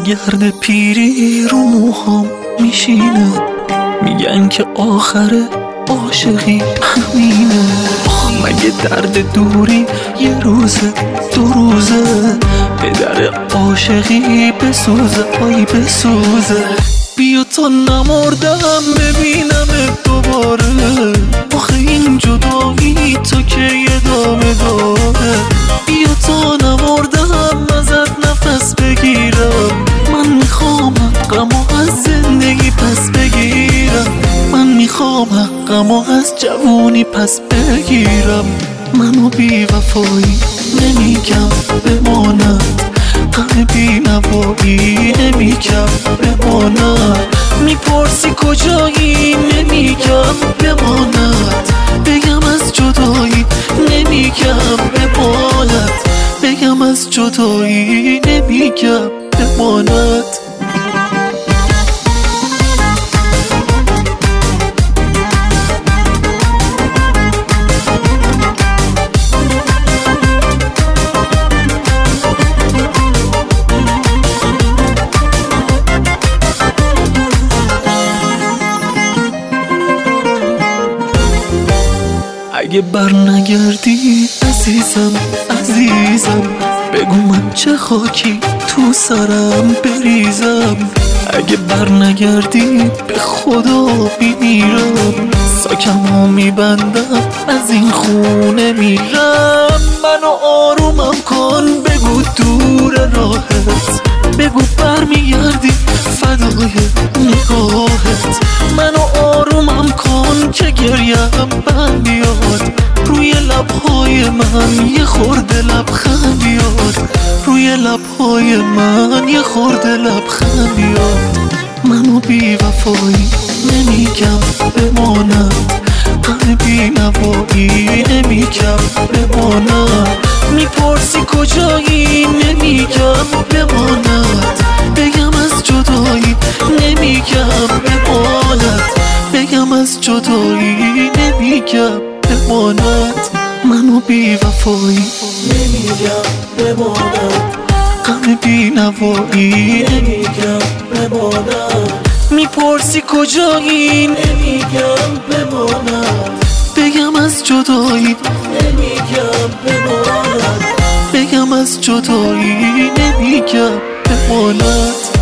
گرد پیری رو موهام میشینه، میگن که آخر عاشقی همینه. مگه درد دوری یه روزه دو روزه، به در عاشقی بسوزه آی بسوزه. بیا تا نمردم ببینم دوباره، آخه این جدایی تو که ادامه داره. بیا تا نمردم ازت نفس بگیرم، من میخوام حقمو از زندگی پس بگیرم. من میخوام حقمو از جوونی پس بگیرم. منو بی وفایی نمیگم بماند، غم بی نوایی نمیگم بماند. میپرسی کجایی نمیگم بماند، بگم از جدایی نمیگم بماند، بگم از جدایی نمیگم بماند. اگه بر نگردی عزیزم عزیزم، بگو من چه خاکی تو سرم بریزم. اگه بر نگردی به خدا میمیرم، ساکمو میبندم از این خونه میرم. منو آرومم کن بگو دور راهت، بگو برمیگردی فدای نگاهت. منو آرومم کن که گریم بند بیاد، روی لبهای من یه خورده لبخند بیاد، روی لبهای من یه خورده لبخند بیاد. منو بی وفایی نمیگم بماند، غم بی نوایی نمیگم بماند. میپرسی کجایی نمیگم بماند، بگم از جدایی نمیگم بماند، بگم از جدایی نمیگم بماند. منو بی وفایی نمیگم بماند، غم بی نوایی نمیگم بماند. میپرسی کجایی نمیگم بماند، بگم از جدایی نمیگم بماند، بگم از جدایی نمیگم بماند.